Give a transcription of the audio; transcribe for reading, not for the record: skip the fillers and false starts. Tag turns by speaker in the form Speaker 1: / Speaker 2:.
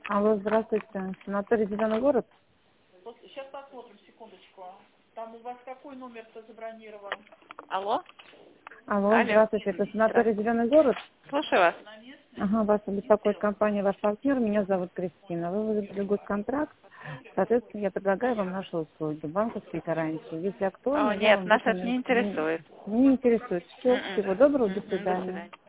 Speaker 1: Алло, здравствуйте. Санаторий «Зеленый город».
Speaker 2: Сейчас посмотрим, секундочку. Там у вас какой номер-то забронирован? Алло?
Speaker 1: Алло,
Speaker 2: Алло.
Speaker 1: здравствуйте. Это санаторий «Зеленый город».
Speaker 2: Слушаю вас.
Speaker 1: Ага, вас беспокоит компания «Ваш партнер». Меня зовут Кристина. Вы выиграли госконтракт. Соответственно, я предлагаю вам наши услуги, банковские гарантии. Если актуально,
Speaker 2: О,
Speaker 1: я
Speaker 2: нет,
Speaker 1: вам
Speaker 2: нас это не
Speaker 1: не
Speaker 2: интересует.
Speaker 1: не интересует. Все,
Speaker 2: Мгм.
Speaker 1: всего доброго, до
Speaker 2: Мгм, до
Speaker 1: свидания.
Speaker 2: свидания.